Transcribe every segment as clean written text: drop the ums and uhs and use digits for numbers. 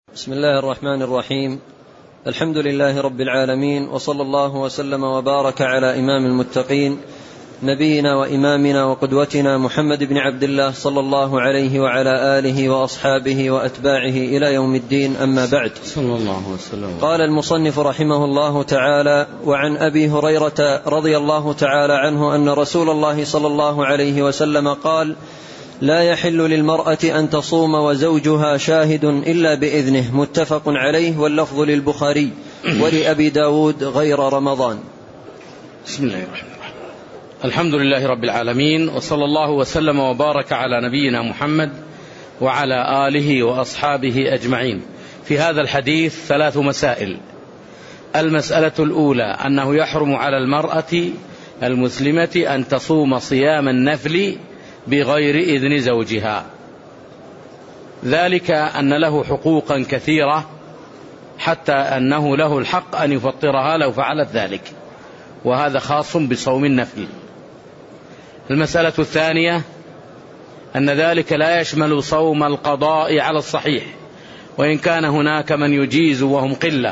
بسم الله الرحمن الرحيم. الحمد لله رب العالمين، وصلى الله وسلم وبارك على إمام المتقين نبينا وإمامنا وقدوتنا محمد بن عبد الله صلى الله عليه وعلى آله وأصحابه وأتباعه إلى يوم الدين، أما بعد. صلى الله وسلم. قال المصنف رحمه الله تعالى: وعن أبي هريرة رضي الله تعالى عنه أن رسول الله صلى الله عليه وسلم قال: لا يحل للمرأة أن تصوم وزوجها شاهد إلا بإذنه، متفق عليه، واللفظ للبخاري ولأبي داود غير رمضان. بسم الله الرحمن الرحيم. الحمد لله رب العالمين، وصلى الله وسلم وبارك على نبينا محمد وعلى آله وأصحابه أجمعين. في هذا الحديث 3 مسائل. المسألة الأولى أنه يحرم على المرأة المسلمة أن تصوم صيام النفل بغير إذن زوجها، ذلك أن له حقوقا كثيرة، حتى أنه له الحق أن يفطرها لو فعلت ذلك، وهذا خاص بصوم النفل. المسألة الثانية أن ذلك لا يشمل صوم القضاء على الصحيح، وإن كان هناك من يجيز وهم قلة،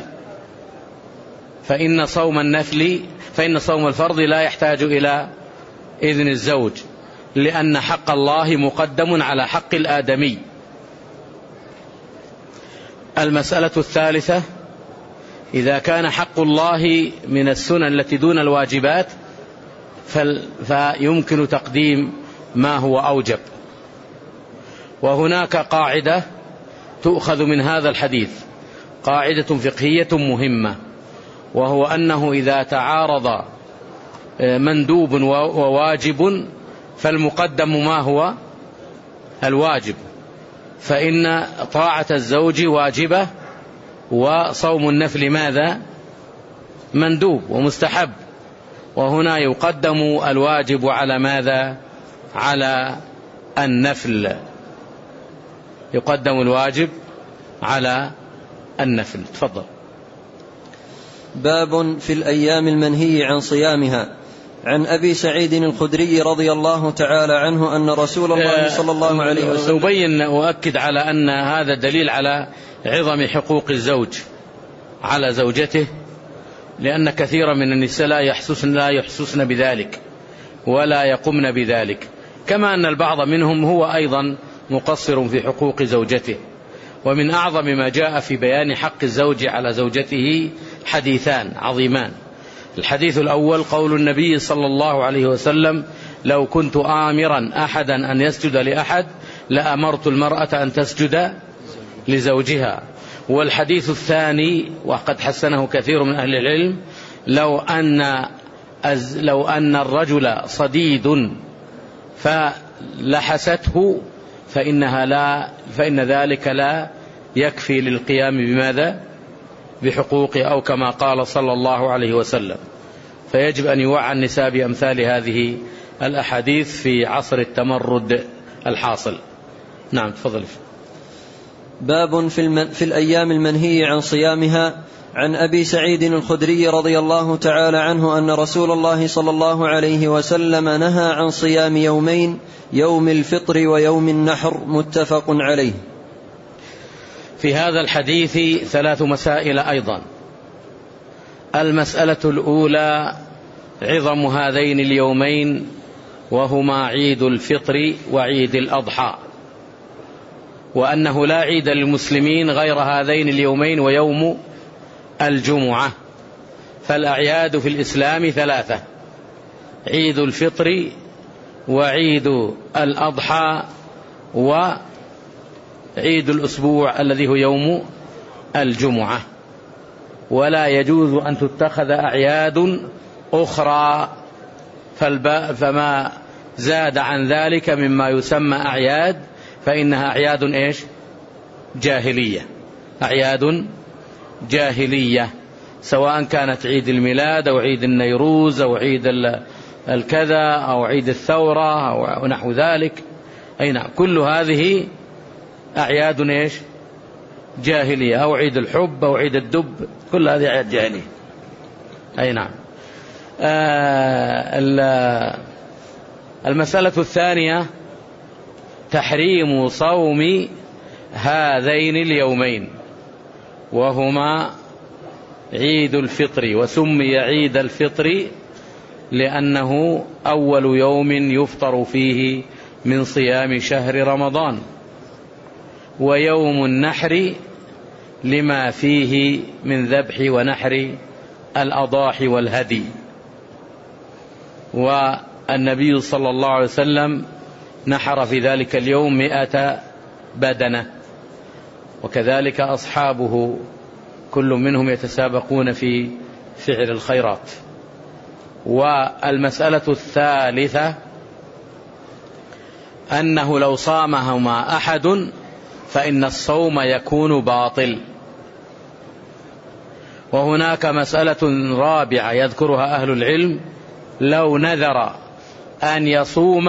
فإن صوم الفرض لا يحتاج إلى إذن الزوج، لأن حق الله مقدم على حق الآدمي. المسألة الثالثة: إذا كان حق الله من السنن التي دون الواجبات فيمكن تقديم ما هو أوجب. وهناك قاعدة تؤخذ من هذا الحديث، قاعدة فقهية مهمة، وهو أنه إذا تعارض مندوب وواجب فالمقدم ما هو الواجب، فإن طاعة الزوج واجبة، وصوم النفل ماذا؟ مندوب ومستحب. وهنا يقدم الواجب على ماذا؟ على النفل. يقدم الواجب على النفل. تفضل. باب في الأيام المنهي عن صيامها. عن أبي سعيد الخدري رضي الله تعالى عنه أن رسول الله صلى الله عليه وسلم أبين وأكد على أن هذا دليل على عظم حقوق الزوج على زوجته، لأن كثيرا من النساء لا يحسسن بذلك ولا يقمن بذلك، كما أن البعض منهم هو أيضا مقصر في حقوق زوجته. ومن أعظم ما جاء في بيان حق الزوج على زوجته حديثان عظيمان. الحديث الأول قول النبي صلى الله عليه وسلم: لو كنت آمرا أحدا أن يسجد لأحد لأمرت المرأة أن تسجد لزوجها. والحديث الثاني وقد حسنه كثير من أهل العلم: لو أن الرجل صديد فلحسته فإن ذلك لا يكفي للقيام بماذا؟ بحقوقه، أو كما قال صلى الله عليه وسلم. فيجب أن يوعى النساء بأمثال هذه الأحاديث في عصر التمرد الحاصل. نعم تفضل. باب في الأيام المنهي عن صيامها. عن أبي سعيد الخدري رضي الله تعالى عنه أن رسول الله صلى الله عليه وسلم نهى عن صيام يومين، يوم الفطر ويوم النحر، متفق عليه. في هذا الحديث 3 مسائل أيضا. المسألة الأولى عظم هذين اليومين، وهما عيد الفطر وعيد الأضحى، وأنه لا عيد للمسلمين غير هذين اليومين ويوم الجمعة. فالأعياد في الإسلام 3: عيد الفطر وعيد الأضحى وعيد الأسبوع الذي هو يوم الجمعة. ولا يجوز أن تتخذ أعياد أخرى، فما زاد عن ذلك مما يسمى أعياد فإنها أعياد إيش؟ جاهلية. أعياد جاهلية، سواء كانت عيد الميلاد أو عيد النيروز أو عيد الكذا أو عيد الثورة أو نحو ذلك. أي نعم، كل هذه أعياد إيش؟ جاهلية، أو عيد الحب أو عيد الدب، كل هذه أعياد جاهلية. أي نعم. المسألة الثانية تحريم صوم هذين اليومين، وهما عيد الفطر، وسمي عيد الفطر لأنه أول يوم يفطر فيه من صيام شهر رمضان، ويوم النحر لما فيه من ذبح ونحر الأضاحي والهدي. والنبي صلى الله عليه وسلم نحر في ذلك اليوم 100 بدنة، وكذلك أصحابه كل منهم يتسابقون في فعل الخيرات. والمسألة الثالثة أنه لو صامهما أحد فإن الصوم يكون باطل. وهناك مسألة رابعة يذكرها أهل العلم: لو نذر أن يصوم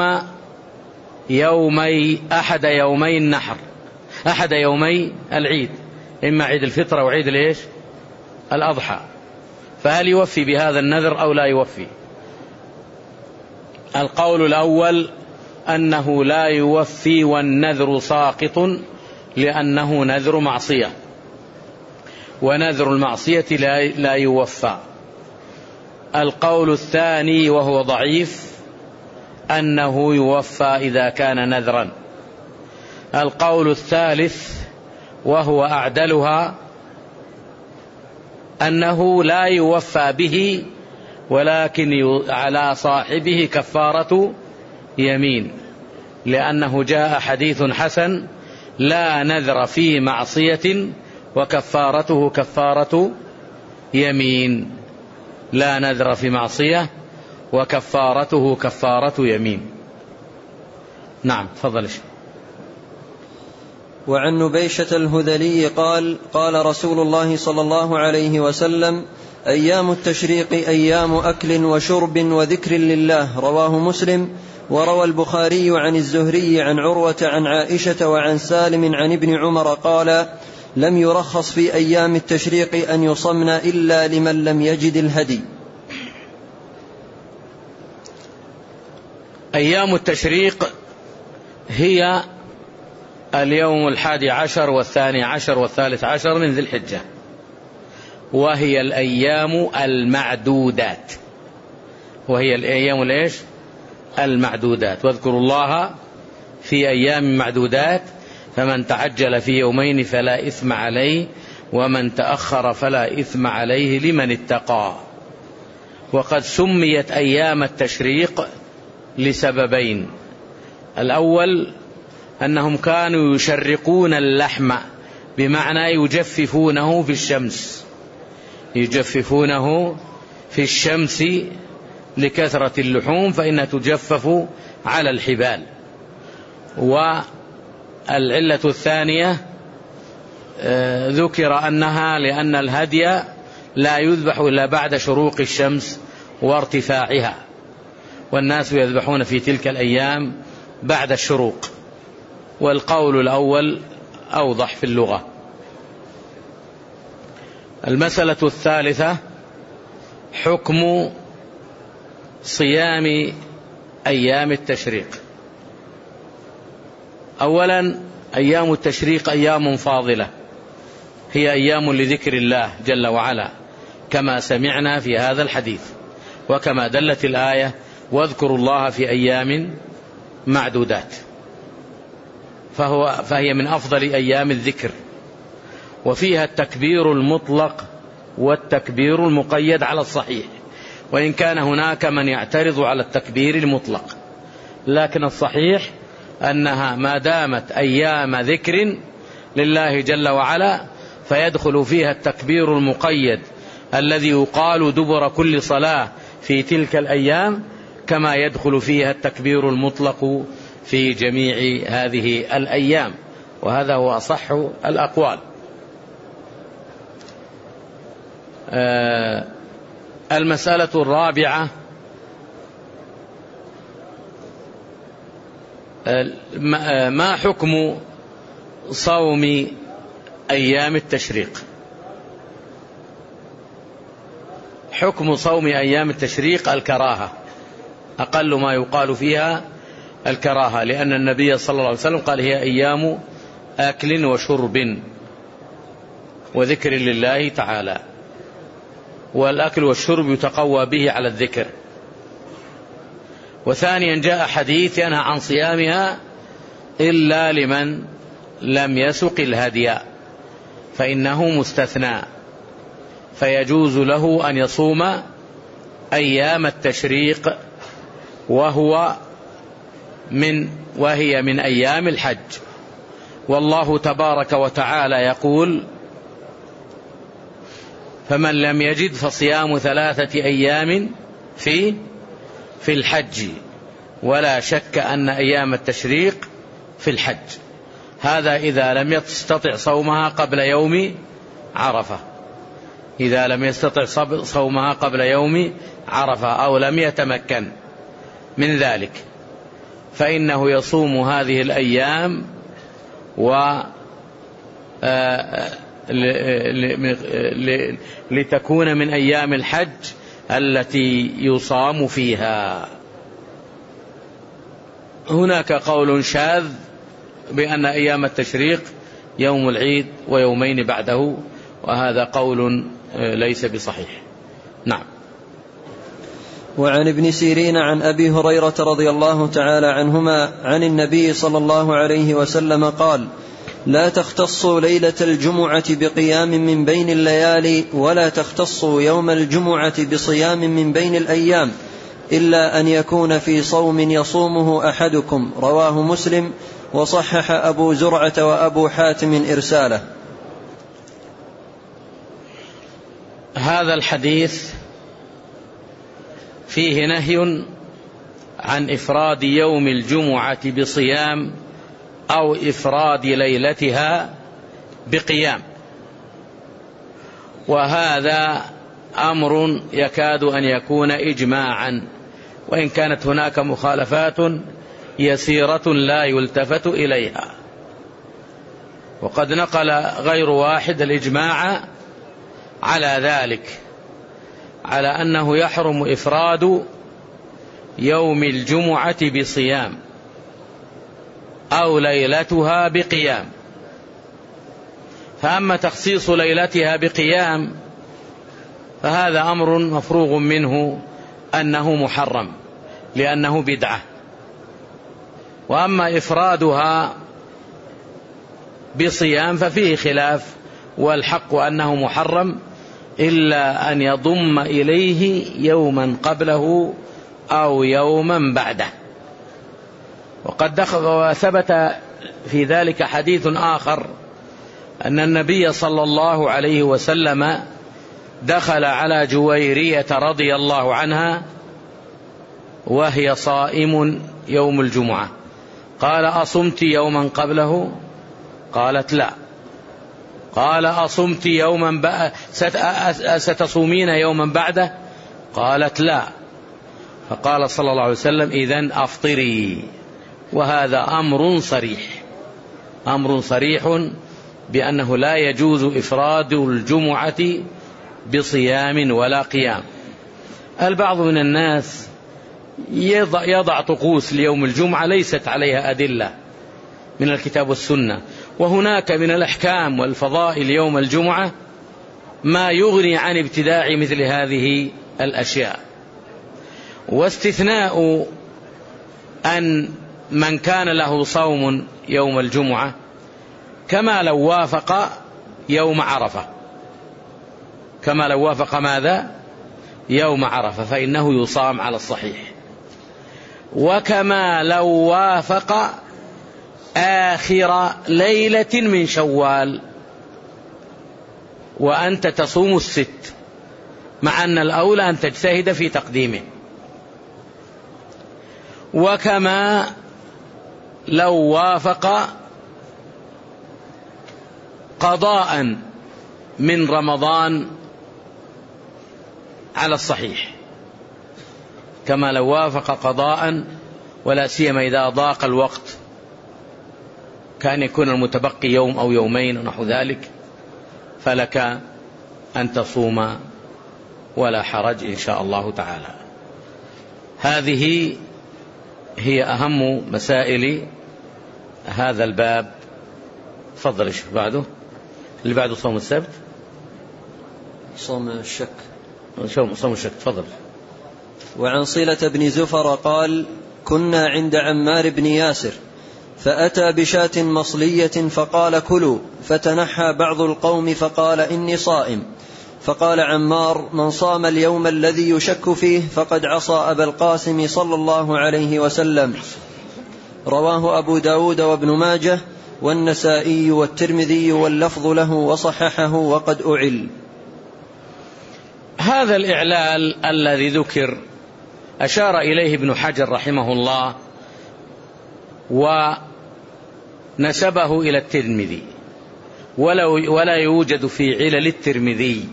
أحد يومي النحر، أحد يومي العيد، إما عيد الفطر أو عيد الأضحى، فهل يوفي بهذا النذر أو لا يوفي؟ القول الأول أنه لا يوفي، والنذر ساقط لأنه نذر معصية، ونذر المعصية لا يوفى. القول الثاني وهو ضعيف أنه يوفى إذا كان نذرا. القول الثالث وهو أعدلها أنه لا يوفى به، ولكن على صاحبه كفارة يمين، لأنه جاء حديث حسن: لا نذر في معصية وكفارته كفارة يمين. لا نذر في معصية وكفارته كفارة يمين. نعم، تفضل. وعن نبيشة الهذلي قال: قال رسول الله صلى الله عليه وسلم: أيام التشريق أيام أكل وشرب وذكر لله. رواه مسلم. وروى البخاري عن الزهري عن عروة عن عائشة وعن سالم عن ابن عمر قال: لم يرخص في أيام التشريق أن يصمن إلا لمن لم يجد الهدي. أيام التشريق هي اليوم 11 و12 و13 من ذي الحجة، وهي الأيام المعدودات، وهي الأيام المعدودات. واذكروا الله في أيام معدودات، فمن تعجل في يومين فلا إثم عليه، ومن تأخر فلا إثم عليه لمن اتقى. وقد سميت أيام التشريق لسببين: الأول أنهم كانوا يشرقون اللحم، بمعنى يجففونه في الشمس، يجففونه في الشمس لكثرة اللحوم فإنها تجفف على الحبال. والعلة الثانية ذكر أنها لأن الهدي لا يذبح إلا بعد شروق الشمس وارتفاعها، والناس يذبحون في تلك الأيام بعد الشروق. والقول الأول أوضح في اللغة. المسألة الثالثة: حكم صيام أيام التشريق. أولا، أيام التشريق أيام فاضلة، هي أيام لذكر الله جل وعلا، كما سمعنا في هذا الحديث، وكما دلت الآية: واذكروا الله في أيام معدودات. فهي من أفضل أيام الذكر، وفيها التكبير المطلق والتكبير المقيد على الصحيح، وإن كان هناك من يعترض على التكبير المطلق، لكن الصحيح أنها ما دامت أيام ذكر لله جل وعلا فيدخل فيها التكبير المقيد الذي يقال دبر كل صلاة في تلك الأيام، كما يدخل فيها التكبير المطلق في جميع هذه الأيام، وهذا هو أصح الأقوال. المسألة الرابعة: ما حكم صوم أيام التشريق؟ حكم صوم أيام التشريق الكراهة، أقل ما يقال فيها الكراهة، لأن النبي صلى الله عليه وسلم قال: هي أيام أكل وشرب. وذكر لله تعالى، والأكل والشرب يتقوى به على الذكر. وثانيا جاء حديث ينهى عن صيامها إلا لمن لم يسق الهدي فإنه مستثنى، فيجوز له أن يصوم أيام التشريق وهي من أيام الحج. والله تبارك وتعالى يقول: فمن لم يجد فصيام 3 أيام في الحج. ولا شك أن أيام التشريق في الحج، هذا إذا لم يستطع صومها قبل يوم عرفة، إذا لم يستطع صومها قبل يوم عرفة أو لم يتمكن من ذلك، فإنه يصوم هذه الأيام لتكون من أيام الحج التي يصام فيها. هناك قول شاذ بأن أيام التشريق يوم العيد ويومين بعده، وهذا قول ليس بصحيح. نعم. وعن ابن سيرين عن أبي هريرة رضي الله تعالى عنهما عن النبي صلى الله عليه وسلم قال: لا تختصوا ليلة الجمعة بقيام من بين الليالي، ولا تختصوا يوم الجمعة بصيام من بين الأيام، إلا أن يكون في صوم يصومه أحدكم. رواه مسلم، وصحح أبو زرعة وأبو حاتم إرساله. هذا الحديث فيه نهي عن إفراد يوم الجمعة بصيام أو إفراد ليلتها بقيام، وهذا أمر يكاد أن يكون إجماعا، وإن كانت هناك مخالفات يسيرة لا يلتفت إليها. وقد نقل غير واحد الإجماع على ذلك، على أنه يحرم إفراد يوم الجمعة بصيام أو ليلتها بقيام. فأما تخصيص ليلتها بقيام فهذا أمر مفروغ منه أنه محرم لأنه بدعة. وأما إفرادها بصيام ففيه خلاف، والحق أنه محرم إلا أن يضم إليه يوما قبله أو يوما بعده. وقد ثبت في ذلك حديث آخر أن النبي صلى الله عليه وسلم دخل على جويرية رضي الله عنها وهي صائم يوم الجمعة، قال: أصمت يوما قبله؟ قالت: لا. قال: أصمت يوما ستصومين يوما بعده؟ قالت: لا. فقال صلى الله عليه وسلم: إذن أفطري. وهذا أمر صريح بأنه لا يجوز إفراد الجمعة بصيام ولا قيام. البعض من الناس يضع طقوس ليوم الجمعة ليست عليها أدلة من الكتاب والسنة، وهناك من الأحكام والفضائل يوم الجمعة ما يغني عن ابتداع مثل هذه الأشياء. واستثناء أن من كان له صوم يوم الجمعة كما لو وافق يوم عرفة، كما لو وافق ماذا؟ يوم عرفة، فإنه يصام على الصحيح. وكما لو وافق آخر ليلة من شوال وأنت تصوم 6، مع أن الأولى أن تجتهد في تقديمه. وكما لو وافق قضاء من رمضان على الصحيح، كما لو وافق قضاء، ولا سيما إذا ضاق الوقت كان يكون المتبقي يوم أو يومين ونحو ذلك، فلك أن تصوم ولا حرج إن شاء الله تعالى. هذه هي أهم مسائل هذا الباب. تفضل الشيخ بعده. اللي بعده صوم السبت، صوم الشك. صوم الشك. تفضل. وعن صلة بن زفر قال: كنا عند عمار بن ياسر فأتى بشاة مصلية فقال: كلوا. فتنحى بعض القوم فقال: إني صائم. فقال عمار: من صام اليوم الذي يشك فيه فقد عصى أبا القاسم صلى الله عليه وسلم. رواه أبو داود وابن ماجه والنسائي والترمذي واللفظ له وصححه وقد أعل. هذا الإعلال الذي ذكر أشار إليه ابن حجر رحمه الله ونسبه إلى الترمذي، ولا يوجد في علل الترمذي،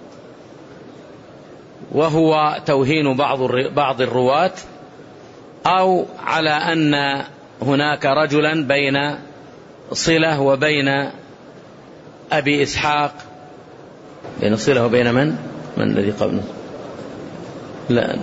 وهو توهين بعض الرواة، أو على أن هناك رجلا بين صلة وبين أبي إسحاق، بين صلة وبين من الذي قبله؟ لا،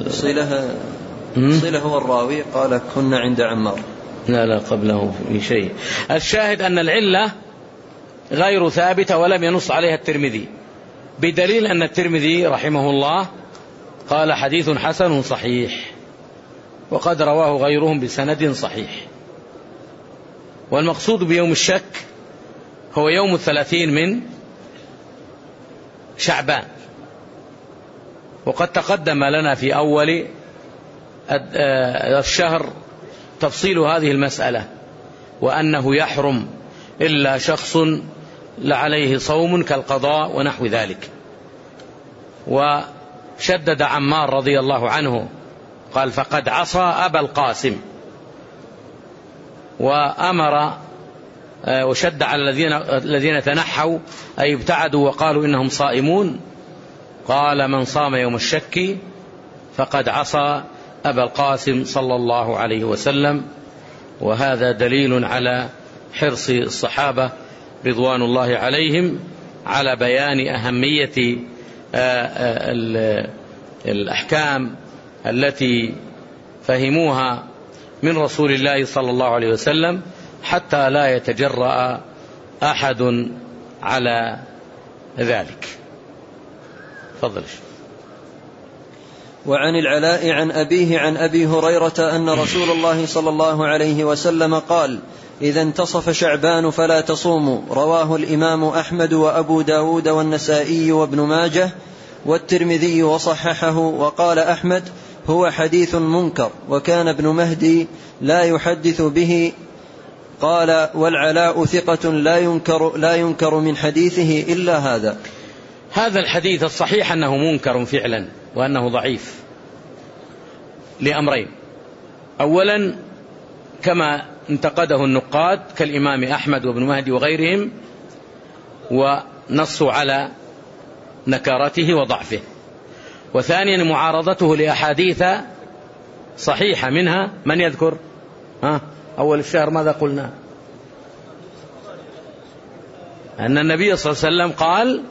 صلة هو الراوي، قال: كنا عند عمار. لا قبله في شيء. الشاهد أن العلة غير ثابتة ولم ينص عليها الترمذي، بدليل أن الترمذي رحمه الله قال: حديث حسن صحيح، وقد رواه غيرهم بسند صحيح. والمقصود بيوم الشك هو يوم 30 من شعبان، وقد تقدم لنا في أول الشهر تفصيل هذه المسألة، وأنه يحرم إلا شخص لعليه صوم كالقضاء ونحو ذلك. وشدد عمار رضي الله عنه قال: فقد عصى أبا القاسم، وأمر وشد على الذين تنحوا أي ابتعدوا وقالوا إنهم صائمون، قال: من صام يوم الشك فقد عصى أبا القاسم صلى الله عليه وسلم. وهذا دليل على حرص الصحابة رضوان الله عليهم على بيان أهمية الأحكام التي فهموها من رسول الله صلى الله عليه وسلم، حتى لا يتجرأ أحد على ذلك. تفضل. وعن العلاء عن أبيه عن أبي هريرة أن رسول الله صلى الله عليه وسلم قال: إذا انتصف شعبان فلا تصوموا. رواه الإمام أحمد وأبو داود والنسائي وابن ماجه والترمذي وصححه. وقال أحمد: هو حديث منكر، وكان ابن مهدي لا يحدث به. قال: والعلاء ثقة لا ينكر من حديثه إلا هذا. هذا الحديث الصحيح أنه منكر فعلا، وأنه ضعيف لأمرين: أولا كما انتقده النقاد كالإمام أحمد وابن مهدي وغيرهم، ونصوا على نكارته وضعفه. وثانيا معارضته لأحاديث صحيحة، منها من يذكر أول الشهر ماذا قلنا؟ أن النبي صلى الله عليه وسلم قال: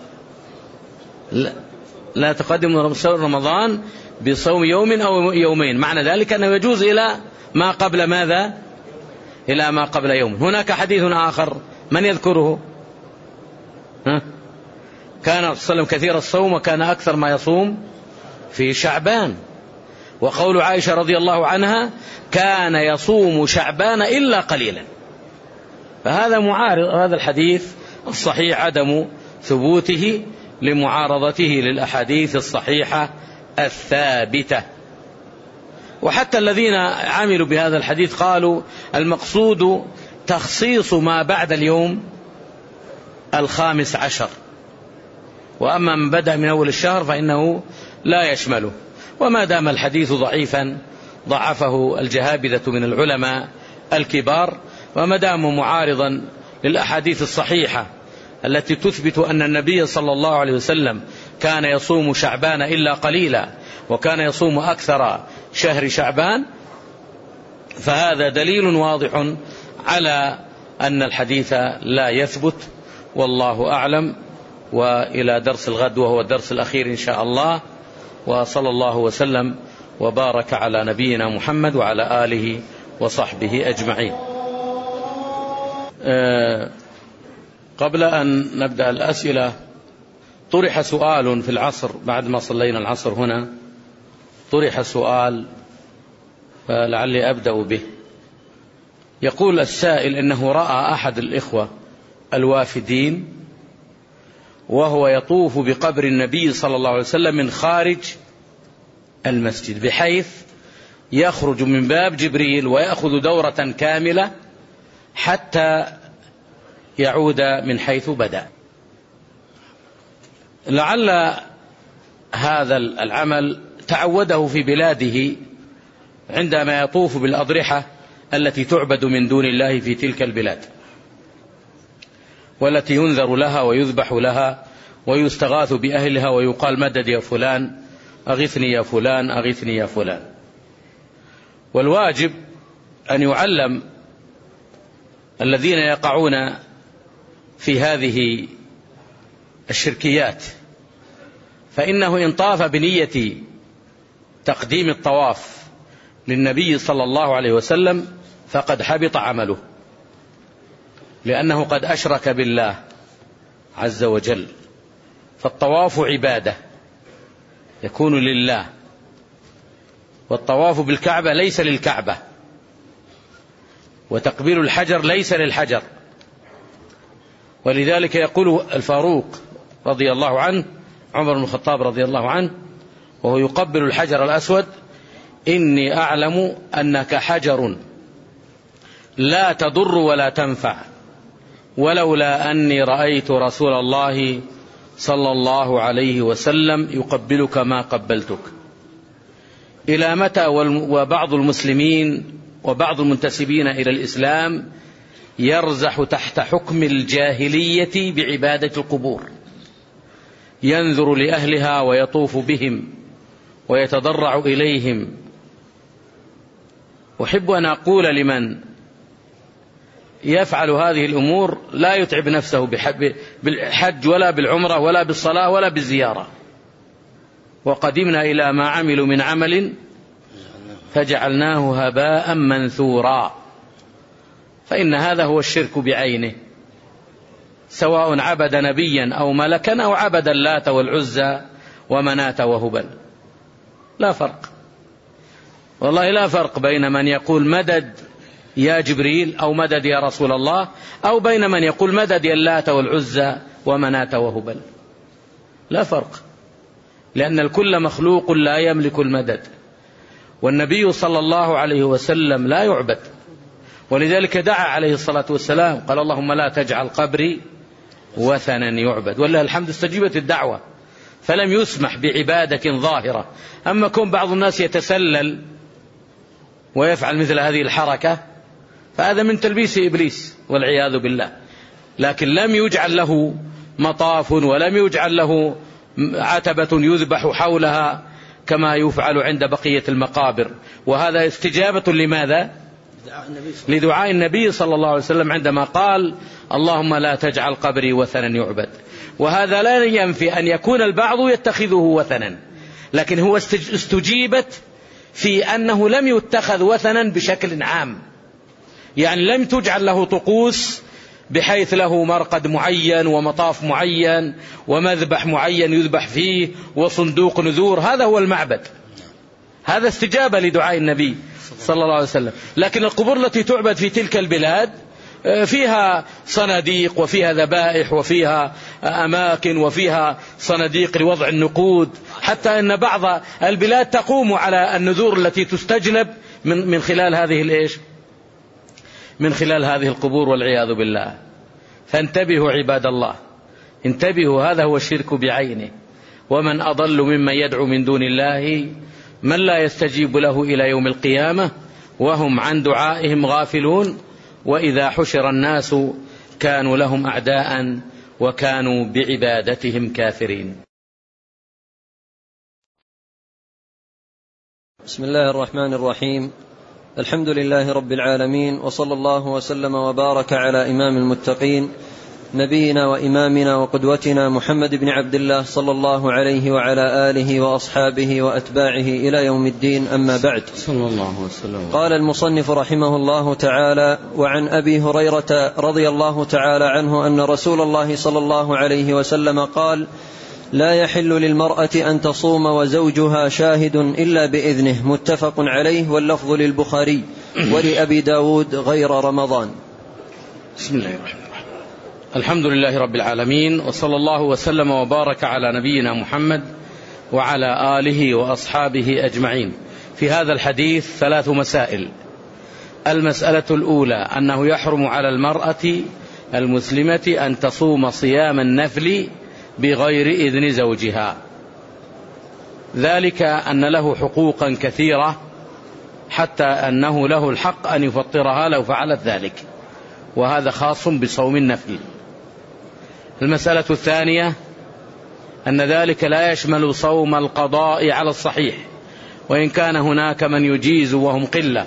لا تقدم رمضان بصوم يوم أو يومين. معنى ذلك أنه يجوز إلى ما قبل ماذا؟ إلى ما قبل يوم. هناك حديث آخر من يذكره؟ كان صلى الله عليه وسلم كثير الصوم، وكان أكثر ما يصوم في شعبان. وقول عائشة رضي الله عنها: كان يصوم شعبان إلا قليلا. فهذا معارض، هذا الحديث الصحيح عدم ثبوته لمعارضته للأحاديث الصحيحة الثابتة. وحتى الذين عملوا بهذا الحديث قالوا المقصود تخصيص ما بعد اليوم 15، وأما من بدأ من أول الشهر فإنه لا يشمله. وما دام الحديث ضعيفا ضعفه الجهابذة من العلماء الكبار، وما دام معارضا للأحاديث الصحيحة التي تثبت أن النبي صلى الله عليه وسلم كان يصوم شعبان إلا قليلا، وكان يصوم أكثر شهر شعبان، فهذا دليل واضح على أن الحديث لا يثبت، والله أعلم. وإلى درس الغد وهو الدرس الأخير إن شاء الله، وصلى الله وسلم وبارك على نبينا محمد وعلى آله وصحبه أجمعين. قبل أن نبدأ الأسئلة، طرح سؤال في العصر بعد ما صلينا العصر هنا، طرح سؤال فلعلي أبدأ به. يقول السائل إنه رأى أحد الإخوة الوافدين وهو يطوف بقبر النبي صلى الله عليه وسلم من خارج المسجد، بحيث يخرج من باب جبريل ويأخذ دورة كاملة حتى يعود من حيث بدأ. لعل هذا العمل تعوده في بلاده عندما يطوف بالأضرحة التي تعبد من دون الله في تلك البلاد، والتي ينذر لها ويذبح لها ويستغاث بأهلها ويقال مدد يا فلان، أغثني يا فلان، أغثني يا فلان. والواجب أن يعلم الذين يقعون في هذه الشركيات، فإنه إن طاف بنية تقديم الطواف للنبي صلى الله عليه وسلم فقد حبط عمله، لأنه قد أشرك بالله عز وجل. فالطواف عبادة يكون لله، والطواف بالكعبة ليس للكعبة، وتقبيل الحجر ليس للحجر. ولذلك يقول الفاروق رضي الله عنه، عمر بن الخطاب رضي الله عنه، وهو يقبل الحجر الأسود: إني أعلم أنك حجر لا تضر ولا تنفع، ولولا أني رأيت رسول الله صلى الله عليه وسلم يقبلك ما قبلتك. إلى متى وبعض المسلمين وبعض المنتسبين إلى الإسلام يرزح تحت حكم الجاهلية بعبادة القبور، ينذر لأهلها ويطوف بهم ويتضرع إليهم؟ أحب أن أقول لمن يفعل هذه الأمور لا يتعب نفسه بالحج ولا بالعمرة ولا بالصلاة ولا بالزيارة. وقدمنا إلى ما عملوا من عمل فجعلناه هباء منثورا. فإن هذا هو الشرك بعينه، سواء عبد نبيا أو ملكا أو عبد اللات والعزى ومناة وهبل، لا فرق، والله لا فرق بين من يقول مدد يا جبريل أو مدد يا رسول الله، أو بين من يقول مدد يا اللات والعزى ومناة وهبل، لا فرق، لأن الكل مخلوق لا يملك المدد، والنبي صلى الله عليه وسلم لا يعبد. ولذلك دعا عليه الصلاة والسلام قال: اللهم لا تجعل قبري وثنا يعبد. ولله الحمد استجيبت الدعوة، فلم يسمح بعبادة ظاهرة. أما كون بعض الناس يتسلل ويفعل مثل هذه الحركة فهذا من تلبيس إبليس والعياذ بالله، لكن لم يجعل له مطاف ولم يجعل له عتبة يذبح حولها كما يفعل عند بقية المقابر. وهذا استجابة لماذا؟ لدعاء النبي صلى الله عليه وسلم عندما قال: اللهم لا تجعل قبري وثنا يعبد. وهذا لا ينفي أن يكون البعض يتخذه وثنا، لكن هو استجيبت في أنه لم يتخذ وثنا بشكل عام، يعني لم تجعل له طقوس بحيث له مرقد معين ومطاف معين ومذبح معين يذبح فيه وصندوق نذور. هذا هو المعبد، هذا استجابة لدعاء النبي صلى الله عليه وسلم. لكن القبور التي تعبد في تلك البلاد فيها صناديق وفيها ذبائح وفيها أماكن وفيها صناديق لوضع النقود، حتى أن بعض البلاد تقوم على النذور التي تستجلب من خلال هذه من خلال هذه القبور والعياذ بالله. فانتبهوا عباد الله، انتبهوا، هذا هو الشرك بعينه. ومن أضل ممن يدعو من دون الله من لا يستجيب له إلى يوم القيامة وهم عن دعائهم غافلون، وإذا حشر الناس كانوا لهم أعداء وكانوا بعبادتهم كافرين. بسم الله الرحمن الرحيم. الحمد لله رب العالمين، وصلى الله وسلم وبارك على إمام المتقين نبينا وإمامنا وقدوتنا محمد بن عبد الله صلى الله عليه وعلى آله وأصحابه وأتباعه إلى يوم الدين. أما بعد، صلى الله وسلم. قال المصنف رحمه الله تعالى: وعن أبي هريرة رضي الله تعالى عنه أن رسول الله صلى الله عليه وسلم قال: لا يحل للمرأة أن تصوم وزوجها شاهد إلا بإذنه. متفق عليه، واللفظ للبخاري ولأبي داود غير رمضان. بسم الله الرحمن الرحيم. الحمد لله رب العالمين، وصلى الله وسلم وبارك على نبينا محمد وعلى آله وأصحابه أجمعين. في هذا الحديث 3 مسائل. المسألة الأولى أنه يحرم على المرأة المسلمة أن تصوم صيام النفل بغير إذن زوجها، ذلك أن له حقوقا كثيرة حتى أنه له الحق أن يفطرها لو فعلت ذلك، وهذا خاص بصوم النفل. المسألة الثانية أن ذلك لا يشمل صوم القضاء على الصحيح، وإن كان هناك من يجيز وهم قلة،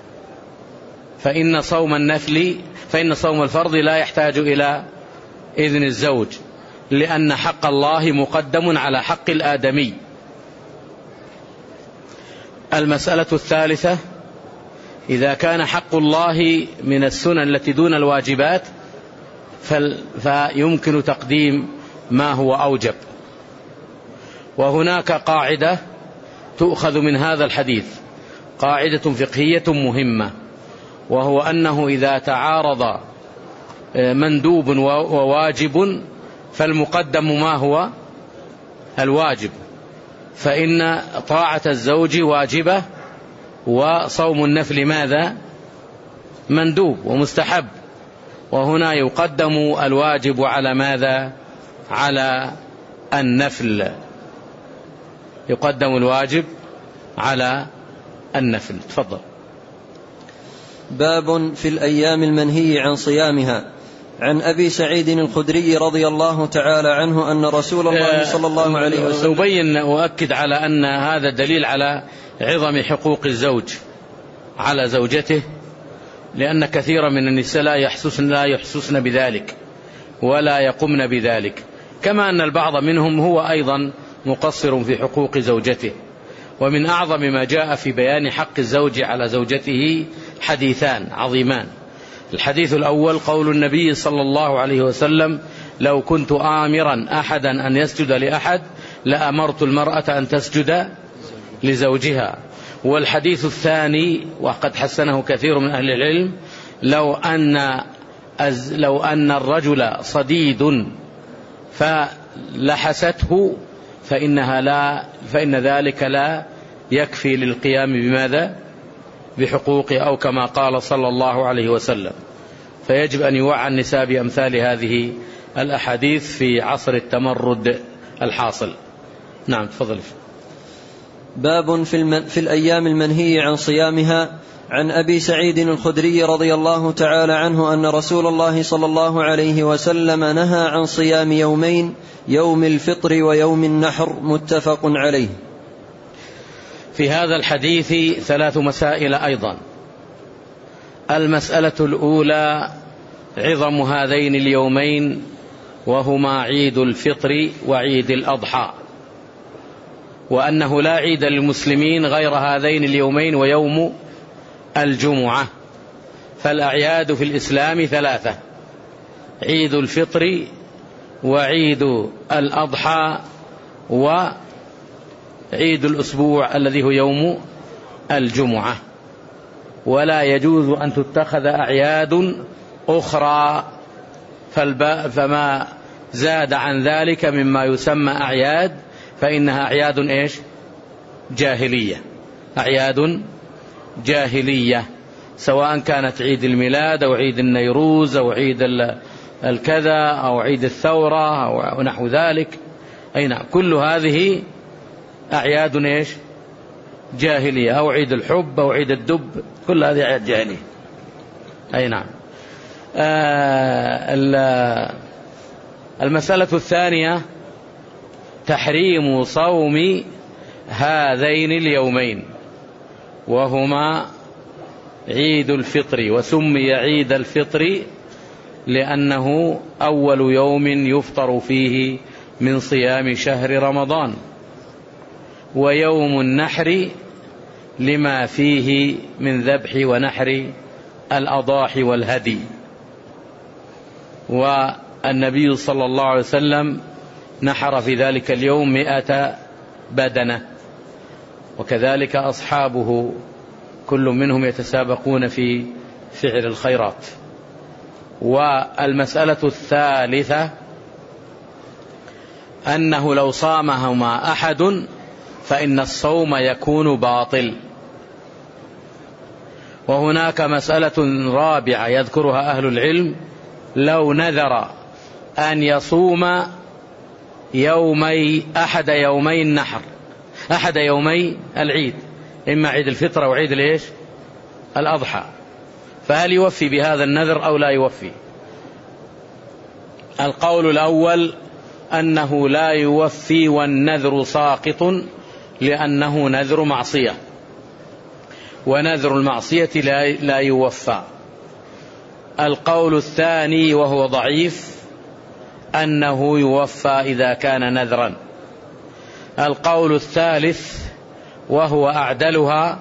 فإن صوم الفرض لا يحتاج إلى إذن الزوج، لأن حق الله مقدم على حق الآدمي. المسألة الثالثة: إذا كان حق الله من السنن التي دون الواجبات فيمكن تقديم ما هو أوجب. وهناك قاعدة تؤخذ من هذا الحديث، قاعدة فقهية مهمة، وهو أنه إذا تعارض مندوب وواجب فالمقدم ما هو الواجب، فإن طاعة الزوج واجبة وصوم النفل ماذا؟ مندوب ومستحب. وهنا يقدم الواجب على ماذا؟ على النفل. يقدم الواجب على النفل. تفضل. باب في الأيام المنهي عن صيامها. عن أبي سعيد الخدري رضي الله تعالى عنه أن رسول الله صلى الله عليه وسلم أبين وأكد على أن هذا دليل على عظم حقوق الزوج على زوجته، لأن كثيرا من النساء لا يحسسن بذلك ولا يقمن بذلك، كما أن البعض منهم هو أيضا مقصر في حقوق زوجته. ومن أعظم ما جاء في بيان حق الزوج على زوجته حديثان عظيمان. الحديث الأول قول النبي صلى الله عليه وسلم: لو كنت آمرا أحدا أن يسجد لأحد لأمرت المرأة أن تسجد لزوجها. والحديث الثاني وقد حسنه كثير من أهل العلم: لو أن الرجل صديد فلحسته فإن ذلك لا يكفي للقيام بماذا؟ بحقوقه، أو كما قال صلى الله عليه وسلم. فيجب أن يوعى النساء بأمثال هذه الأحاديث في عصر التمرد الحاصل. نعم تفضل. باب في الأيام المنهي عن صيامها. عن أبي سعيد الخدري رضي الله تعالى عنه أن رسول الله صلى الله عليه وسلم نهى عن صيام يومين: يوم الفطر ويوم النحر. متفق عليه. في هذا الحديث 3 مسائل أيضا. المسألة الأولى عظم هذين اليومين، وهما عيد الفطر وعيد الأضحى، وأنه لا عيد للمسلمين غير هذين اليومين ويوم الجمعة. فالأعياد في الإسلام 3: عيد الفطر وعيد الأضحى وعيد الأسبوع الذي هو يوم الجمعة. ولا يجوز أن تتخذ أعياد أخرى، فما زاد عن ذلك مما يسمى أعياد فإنها أعياد إيش؟ جاهلية. أعياد جاهلية، سواء كانت عيد الميلاد أو عيد النيروز أو عيد الكذا أو عيد الثورة أو نحو ذلك. أي نعم، كل هذه أعياد إيش؟ جاهلية. أو عيد الحب أو عيد الدب، كل هذه أعياد جاهلية. أي نعم. المسألة الثانية تحريم صوم هذين اليومين، وهما عيد الفطر، وسمي عيد الفطر لأنه أول يوم يفطر فيه من صيام شهر رمضان، ويوم النحر لما فيه من ذبح ونحر الأضاحي والهدي. والنبي صلى الله عليه وسلم نحر في ذلك اليوم 100 بدنة، وكذلك أصحابه كل منهم يتسابقون في فعل الخيرات. والمسألة الثالثة أنه لو صامهما أحد فإن الصوم يكون باطل. وهناك مسألة رابعة يذكرها أهل العلم: لو نذر أن يصوم أحد يومي النحر، أحد يومي العيد، إما عيد الفطر أو عيد الأضحى، فهل يوفي بهذا النذر أو لا يوفي؟ القول الأول أنه لا يوفي، والنذر ساقط لأنه نذر معصية، ونذر المعصية لا يوفى. القول الثاني وهو ضعيف أنه يوفى إذا كان نذرا. القول الثالث وهو أعدلها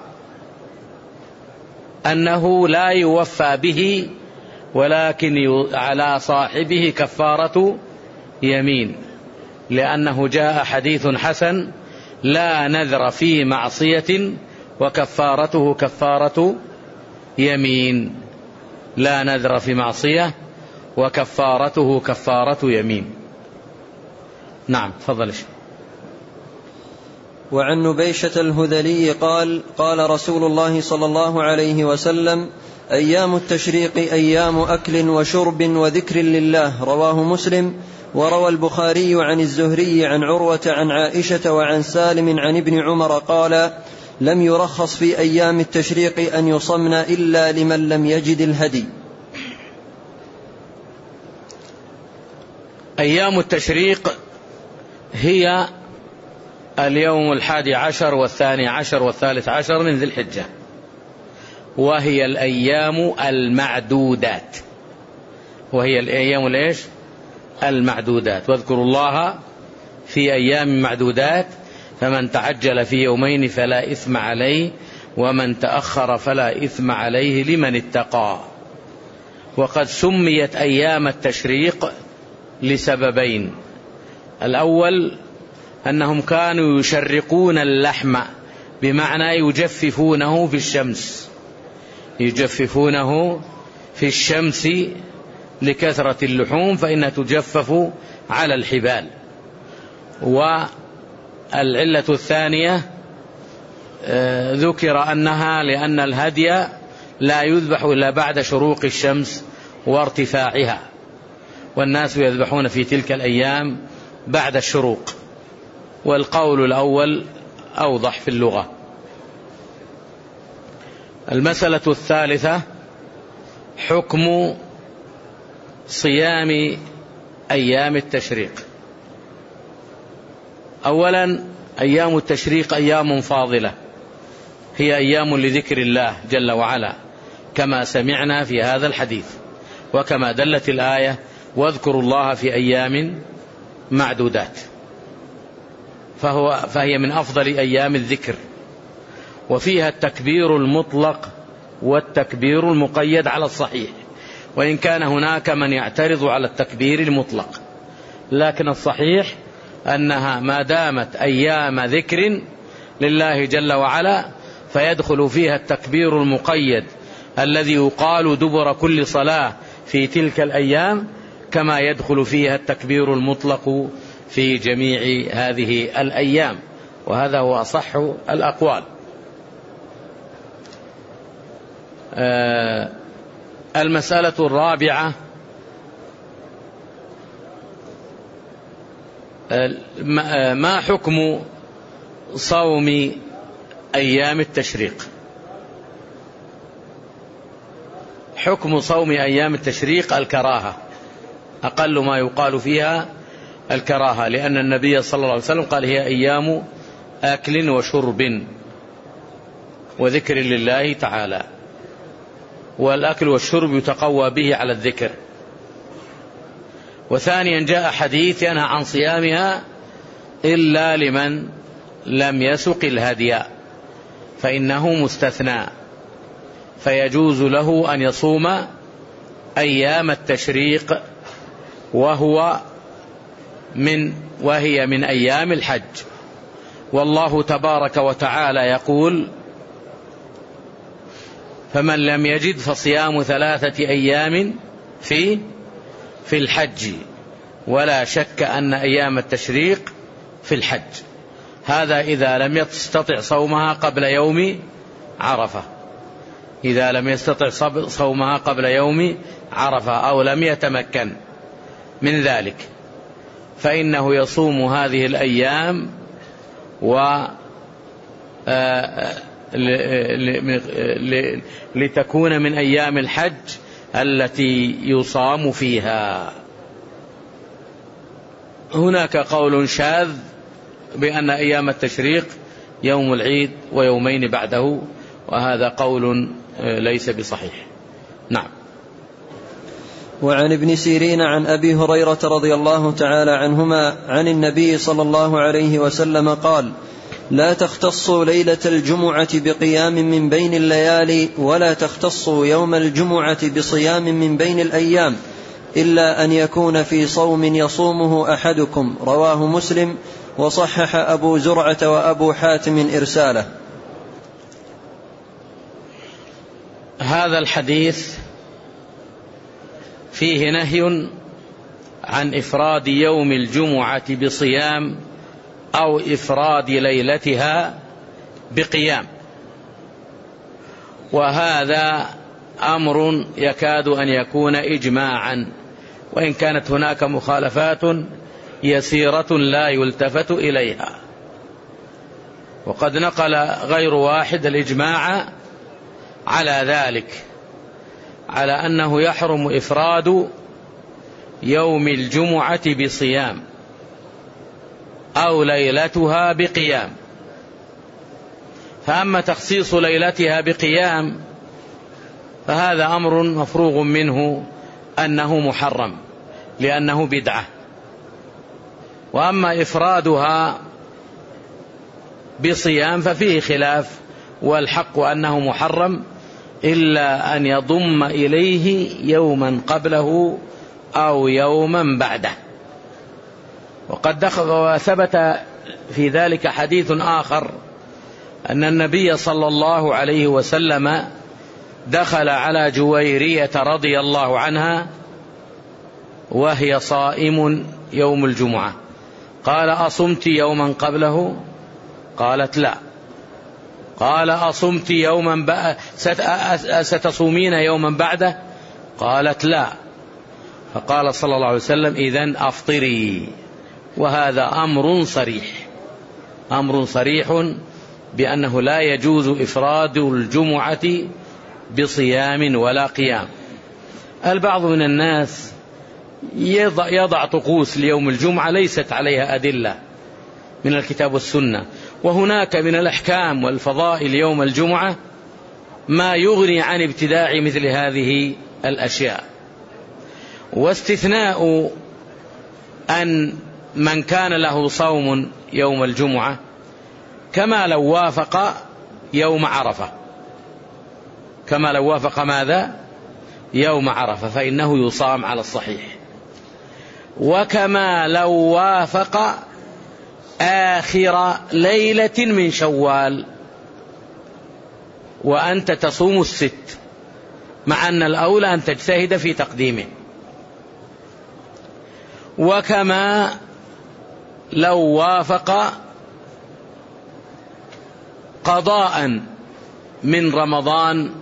أنه لا يوفى به، ولكن على صاحبه كفارة يمين، لأنه جاء حديث حسن: لا نذر في معصية وكفارته كفارة يمين. لا نذر في معصية وكفارته كفارة يمين. نعم، تفضل. وعن نبيشة الهذلي قال: قال رسول الله صلى الله عليه وسلم: أيام التشريق أيام أكل وشرب وذكر لله. رواه مسلم. وروى البخاري عن الزهري عن عروة عن عائشة وعن سالم عن ابن عمر قال: لم يرخص في أيام التشريق أن يصمن إلا لمن لم يجد الهدي. أيام التشريق هي اليوم 11 و12 و13 من ذي الحجة، وهي الأيام المعدودات، وهي الأيام المعدودات. واذكروا الله في أيام معدودات، فمن تعجل في يومين فلا إثم عليه، ومن تأخر فلا إثم عليه لمن اتقى. وقد سميت أيام التشريق لسببين: الأول أنهم كانوا يشرقون اللحم، بمعنى يجففونه في الشمس، يجففونه في الشمس لكثرة اللحوم فإنها تجفف على الحبال. والعلة الثانية ذكر أنها لأن الهدي لا يذبح إلا بعد شروق الشمس وارتفاعها، والناس يذبحون في تلك الأيام بعد الشروق. والقول الأول أوضح في اللغة. المسألة الثالثة: حكم صيام أيام التشريق. أولا، أيام التشريق أيام فاضلة، هي أيام لذكر الله جل وعلا، كما سمعنا في هذا الحديث، وكما دلت الآية: واذكروا الله في أيام معدودات. فهي من أفضل أيام الذكر، وفيها التكبير المطلق والتكبير المقيد على الصحيح، وإن كان هناك من يعترض على التكبير المطلق، لكن الصحيح أنها ما دامت أيام ذكر لله جل وعلا فيدخل فيها التكبير المقيد الذي يقال دبر كل صلاة في تلك الأيام، كما يدخل فيها التكبير المطلق في جميع هذه الأيام، وهذا هو أصح الأقوال. المسألة الرابعة: ما حكم صوم أيام التشريق؟ حكم صوم أيام التشريق الكراهة، أقل ما يقال فيها الكراهة، لأن النبي صلى الله عليه وسلم قال: هي أيام أكل وشرب وذكر لله تعالى، والأكل والشرب يتقوى به على الذكر، وثانيا جاء حديث ينهى عن صيامها إلا لمن لم يسق الهدي فإنه مستثنى، فيجوز له أن يصوم أيام التشريق وهي من أيام الحج. والله تبارك وتعالى يقول: فمن لم يجد فصيام 3 أيام في الحج، ولا شك أن أيام التشريق في الحج. هذا إذا لم يستطع صومها قبل يوم عرفة، إذا لم يستطع صومها قبل يوم عرفة أو لم يتمكن من ذلك، فإنه يصوم هذه الأيام لتكون من أيام الحج التي يصام فيها. هناك قول شاذ بأن أيام التشريق يوم العيد ويومين بعده، وهذا قول ليس بصحيح. نعم. وعن ابن سيرين عن أبي هريرة رضي الله تعالى عنهما عن النبي صلى الله عليه وسلم قال: لا تختصوا ليلة الجمعة بقيام من بين الليالي، ولا تختصوا يوم الجمعة بصيام من بين الأيام، إلا أن يكون في صوم يصومه أحدكم. رواه مسلم، وصحح أبو زرعة وأبو حاتم إرساله. هذا الحديث فيه نهي عن إفراد يوم الجمعة بصيام أو إفراد ليلتها بقيام، وهذا أمر يكاد أن يكون إجماعا، وإن كانت هناك مخالفات يسيرة لا يلتفت إليها. وقد نقل غير واحد الإجماع على ذلك، على أنه يحرم إفراد يوم الجمعة بصيام أو ليلتها بقيام. فأما تخصيص ليلتها بقيام فهذا أمر مفروغ منه أنه محرم لأنه بدعة. وأما إفرادها بصيام ففيه خلاف، والحق أنه محرم إلا أن يضم إليه يوما قبله أو يوما بعده. وقد ثبت في ذلك حديث آخر أن النبي صلى الله عليه وسلم دخل على جويرية رضي الله عنها وهي صائم يوم الجمعة، قال: أصمت يوما قبله؟ قالت: لا. قال: أصمت يوما ستصومين يوما بعده؟ قالت: لا. فقال صلى الله عليه وسلم: إذن أفطري. وهذا أمر صريح بأنه لا يجوز إفراد الجمعة بصيام ولا قيام. البعض من الناس يضع طقوس ليوم الجمعة ليست عليها أدلة من الكتاب والسنة، وهناك من الأحكام والفضائل يوم الجمعة ما يغني عن ابتداع مثل هذه الأشياء. واستثناء أن من كان له صوم يوم الجمعة كما لو وافق يوم عرفة، كما لو وافق ماذا؟ يوم عرفة، فإنه يصام على الصحيح. وكما لو وافق آخر ليلة من شوال وأنت تصوم 6، مع أن الأولى أن تجتهد في تقديمه. وكما لو وافق قضاء من رمضان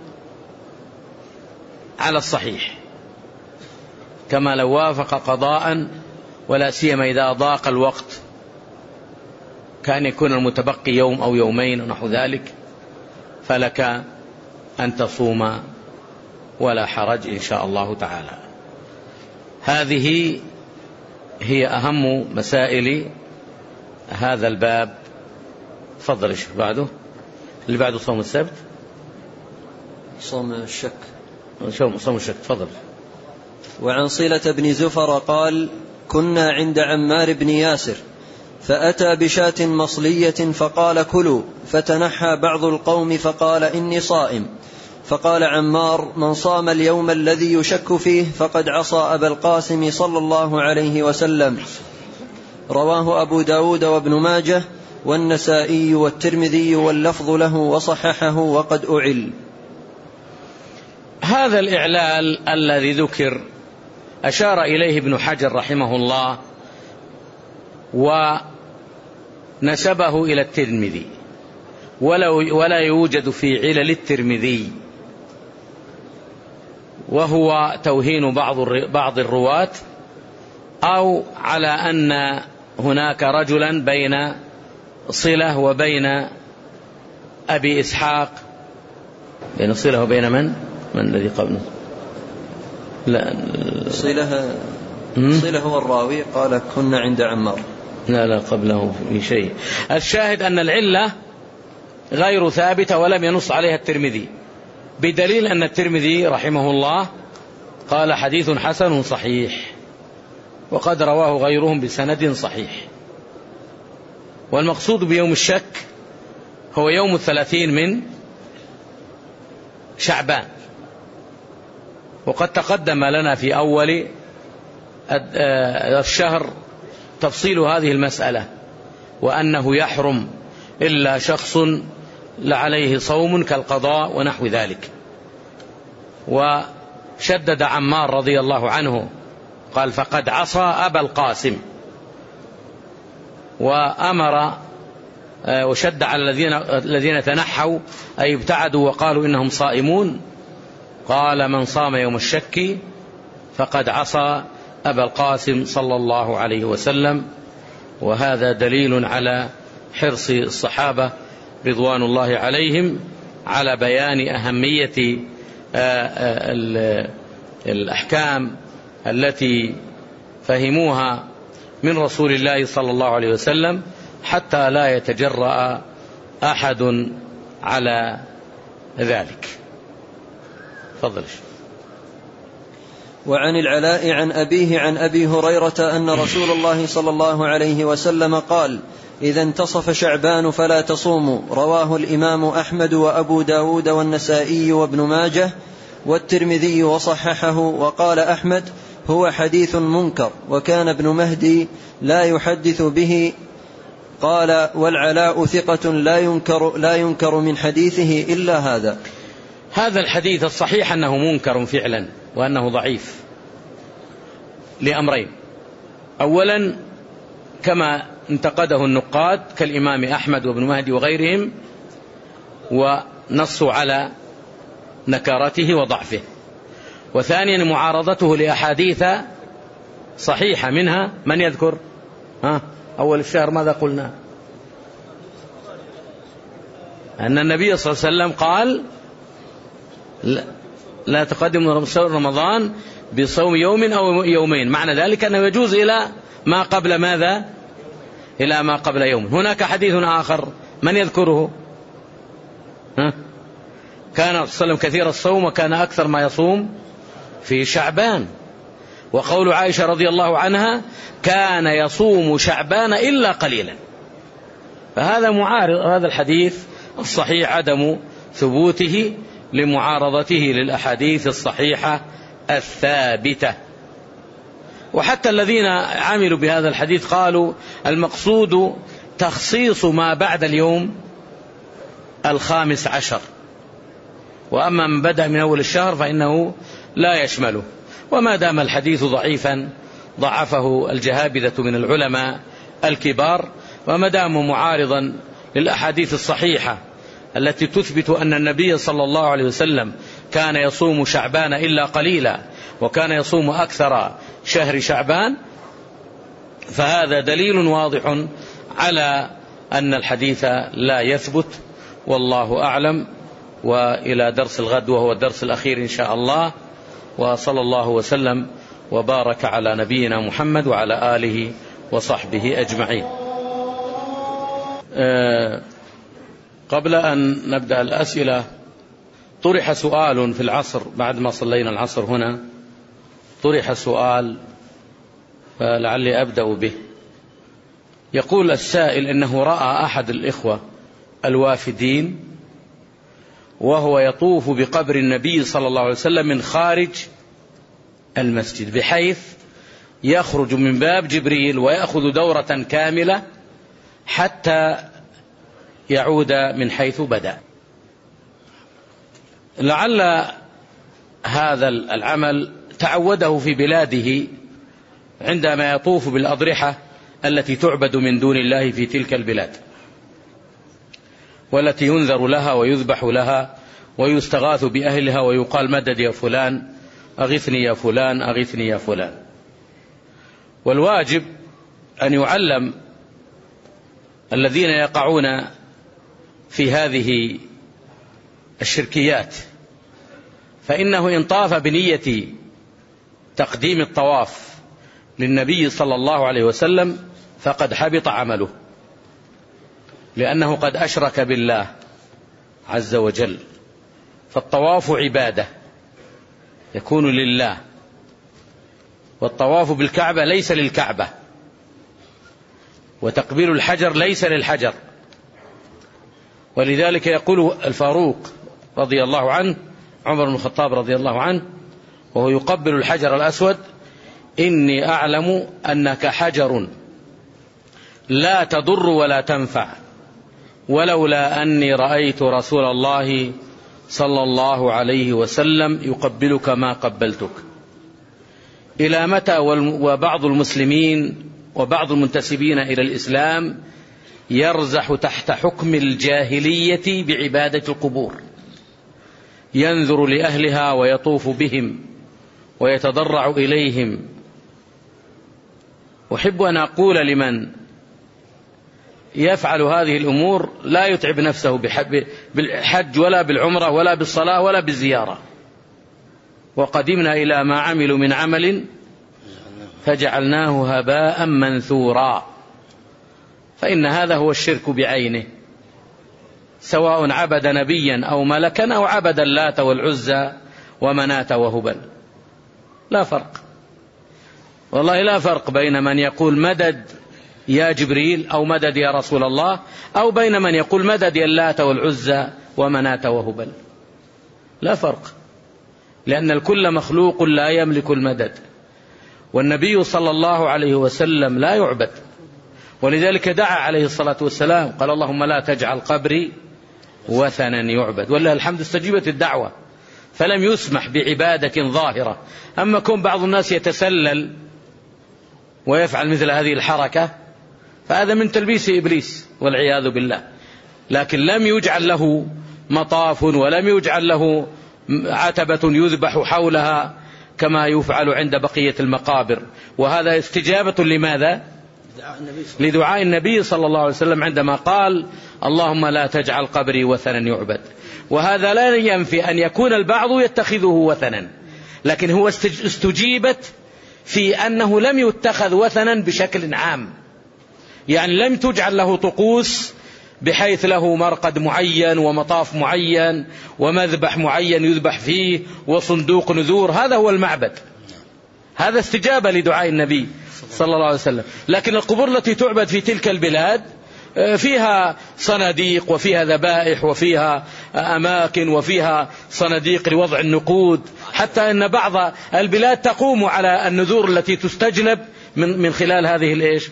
على الصحيح، كما لو وافق قضاء، ولا سيما إذا ضاق الوقت كان يكون المتبقي يوم أو يومين ونحو ذلك، فلك أن تصوم ولا حرج إن شاء الله تعالى. هذه هي أهم مسائل هذا الباب. تفضل. ايش بعده؟ اللي بعده صوم السبت، صوم الشك. صوم الشك. تفضل. وعن صلة بن زفر قال: كنا عند عمار بن ياسر فأتى بشاة مصلية فقال: كلوا. فتنحى بعض القوم فقال: إني صائم. فقال عمار: من صام اليوم الذي يشك فيه فقد عصى أبا القاسم صلى الله عليه وسلم. رواه أبو داود وابن ماجه والنسائي والترمذي واللفظ له وصححه وقد أعل. هذا الإعلال الذي ذكر أشار إليه ابن حجر رحمه الله ونسبه إلى الترمذي، ولا يوجد في علل الترمذي، وهو توهين بعض الرواة، أو على أن هناك رجلا بين صلة وبين أبي إسحاق، بين صلة وبين من الذي قبله؟ لا، صلة هو الراوي، قال: كنا عند عمار. لا قبله في شيء. الشاهد أن العلة غير ثابتة ولم ينص عليها الترمذي، بدليل أن الترمذي رحمه الله قال: حديث حسن صحيح، وقد رواه غيرهم بسند صحيح. والمقصود بيوم الشك هو يوم 30 من شعبان، وقد تقدم لنا في أول الشهر تفصيل هذه المسألة، وأنه يحرم إلا شخص لعليه صوم كالقضاء ونحو ذلك. وشدد عمار رضي الله عنه قال: فقد عصى أبا القاسم، وأمر وشد على الذين تنحوا أي ابتعدوا وقالوا إنهم صائمون، قال: من صام يوم الشك فقد عصى أبا القاسم صلى الله عليه وسلم. وهذا دليل على حرص الصحابة رضوان الله عليهم على بيان أهمية الأحكام التي فهموها من رسول الله صلى الله عليه وسلم، حتى لا يتجرأ أحد على ذلك. تفضل. وعن العلاء عن أبيه عن أبي هريرة أن رسول الله صلى الله عليه وسلم قال: إذا انتصف شعبان فلا تصوموا. رواه الإمام أحمد وأبو داود والنسائي وابن ماجه والترمذي وصححه. وقال أحمد: هو حديث منكر، وكان ابن مهدي لا يحدث به. قال: والعلاء ثقة لا ينكر من حديثه إلا هذا. هذا الحديث الصحيح أنه منكر فعلا، وأنه ضعيف لأمرين: أولا كما انتقده النقاد كالإمام أحمد وابن مهدي وغيرهم، ونصوا على نكارته وضعفه. وثانيا معارضته لأحاديث صحيحة، منها من يذكر أول الشهر ماذا قلنا؟ أن النبي صلى الله عليه وسلم قال: لا تقدم رمضان بصوم يوم أو يومين. معنى ذلك أنه يجوز إلى ما قبل ماذا؟ إلى ما قبل يوم. هناك حديث آخر من يذكره؟ كان صلى الله عليه وسلم كثير الصوم، وكان أكثر ما يصوم في شعبان. وقول عائشة رضي الله عنها: كان يصوم شعبان إلا قليلا. فهذا معارض، هذا الحديث الصحيح عدم ثبوته لمعارضته للأحاديث الصحيحة الثابتة. وحتى الذين عملوا بهذا الحديث قالوا المقصود تخصيص ما بعد اليوم 15، وأما من بدأ من أول الشهر فإنه لا يشمله. وما دام الحديث ضعيفا ضعفه الجهابذة من العلماء الكبار، وما دام معارضا للأحاديث الصحيحة التي تثبت أن النبي صلى الله عليه وسلم كان يصوم شعبان إلا قليلا، وكان يصوم أكثر شهر شعبان، فهذا دليل واضح على أن الحديث لا يثبت، والله أعلم. وإلى درس الغد وهو الدرس الأخير إن شاء الله، وصلى الله وسلم وبارك على نبينا محمد وعلى آله وصحبه أجمعين. قبل أن نبدأ الأسئلة، طرح سؤال في العصر بعد ما صلينا العصر هنا، طرح سؤال فلعلي أبدأ به. يقول السائل إنه رأى أحد الإخوة الوافدين وهو يطوف بقبر النبي صلى الله عليه وسلم من خارج المسجد، بحيث يخرج من باب جبريل ويأخذ دورة كاملة حتى يعود من حيث بدأ. لعل هذا العمل تعوده في بلاده عندما يطوف بالأضرحة التي تعبد من دون الله في تلك البلاد، والتي ينذر لها ويذبح لها ويستغاث بأهلها ويقال مدد يا فلان، أغثني يا فلان، أغثني يا فلان. والواجب أن يعلم الذين يقعون في هذه الشركيات، فإنه إن طاف بنية تقديم الطواف للنبي صلى الله عليه وسلم فقد حبط عمله، لأنه قد أشرك بالله عز وجل. فالطواف عبادة يكون لله، والطواف بالكعبة ليس للكعبة، وتقبيل الحجر ليس للحجر. ولذلك يقول الفاروق رضي الله عنه، عمر بن الخطاب رضي الله عنه، وهو يقبل الحجر الأسود: إني أعلم أنك حجر لا تضر ولا تنفع، ولولا أني رأيت رسول الله صلى الله عليه وسلم يقبلك ما قبلتك. إلى متى وبعض المسلمين وبعض المنتسبين إلى الإسلام يرزح تحت حكم الجاهلية بعبادة القبور، ينذر لأهلها ويطوف بهم ويتضرع إليهم؟ أحب أن أقول لمن يفعل هذه الأمور لا يتعب نفسه بالحج ولا بالعمرة ولا بالصلاة ولا بالزيارة. وقدمنا إلى ما عملوا من عمل فجعلناه هباء منثورا. فإن هذا هو الشرك بعينه، سواء عبد نبيا أو ملكا أو عبد اللات والعزى ومناة وهبل، لا فرق، والله لا فرق بين من يقول مدد يا جبريل أو مدد يا رسول الله، أو بين من يقول مدد يا اللات والعزى ومناة وهبل، لا فرق، لأن الكل مخلوق لا يملك المدد، والنبي صلى الله عليه وسلم لا يعبد. ولذلك دعا عليه الصلاة والسلام قال: اللهم لا تجعل قبري وثنا يعبد. ولله الحمد استجيبت الدعوة، فلم يسمح بعبادة ظاهرة. أما كون بعض الناس يتسلل ويفعل مثل هذه الحركة فهذا من تلبيس إبليس والعياذ بالله، لكن لم يجعل له مطاف ولم يجعل له عتبة يذبح حولها كما يفعل عند بقية المقابر. وهذا استجابة لماذا؟ لدعاء النبي صلى الله عليه وسلم عندما قال: اللهم لا تجعل قبري وثنا يعبد. وهذا لا ينفي أن يكون البعض يتخذه وثنا، لكن هو استجيبت في أنه لم يتخذ وثنا بشكل عام، يعني لم تجعل له طقوس بحيث له مرقد معين ومطاف معين ومذبح معين يذبح فيه وصندوق نذور. هذا هو المعبد، هذا استجابة لدعاء النبي صلى الله عليه وسلم. لكن القبور التي تعبد في تلك البلاد فيها صناديق وفيها ذبائح وفيها أماكن وفيها صناديق لوضع النقود، حتى أن بعض البلاد تقوم على النذور التي تستجلب من خلال هذه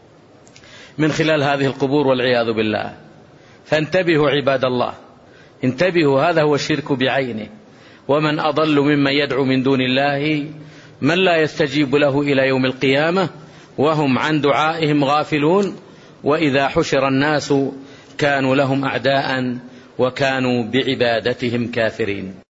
من خلال هذه القبور والعياذ بالله. فانتبهوا عباد الله، انتبهوا، هذا هو الشرك بعينه. ومن أضل ممن يدعو من دون الله من لا يستجيب له إلى يوم القيامة وهم عن دعائهم غافلون. وإذا حشر الناس كانوا لهم أعداء وكانوا بعبادتهم كافرين.